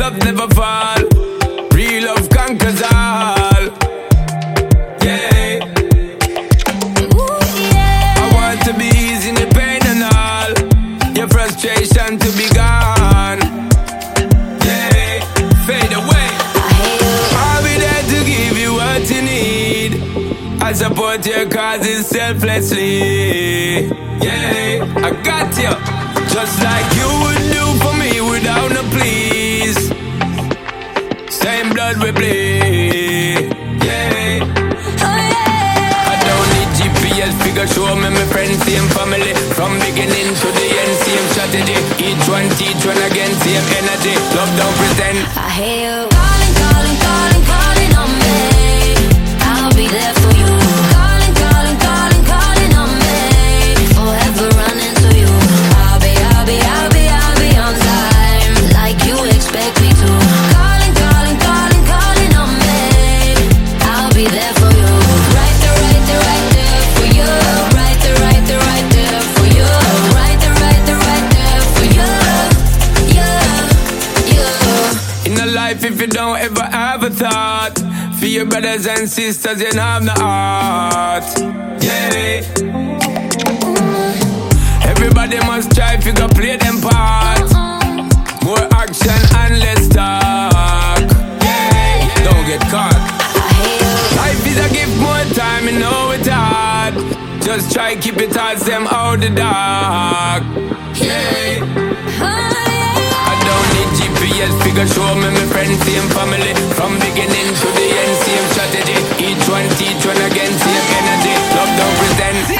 love never fall. Real love conquers all. Yeah. Ooh, yeah. I want to be easing the pain and all. Your frustration to be gone. Yeah. Fade away. I'll be there to give you what you need. I support your causes selflessly. Yeah, I got you. Just like you would do for me without no please. Same blood we bleed. Yeah. Oh, yeah. I don't need GPS figure show me my friends, same family. From beginning to the end, same strategy. Each one teach one again, same energy. Love don't pretend. I hear you calling, calling, calling, calling on me. I'll be there for you. Calling, calling, calling, calling on me. Forever running to you. I'll be on time, like you expect me to. Calling, calling, calling, calling on me. I'll be there for you. Right there, right there, right there for you. Right there, right there, right there for you. Right there, right there, right there for you. Yeah. In a life, if you don't ever have a thought for your brothers and sisters, you don't have the heart. Yeah. Everybody must try if you go play them part. More action and less talk. Yeah. Don't get caught. Life is a gift, more time, you know it's hard. Just try keep your thoughts them out the dark. Yeah. I don't need GPS figure show me my friends, same family. From beginning to the end, same strategy. Each one teach one again, same energy. Love don't pretend.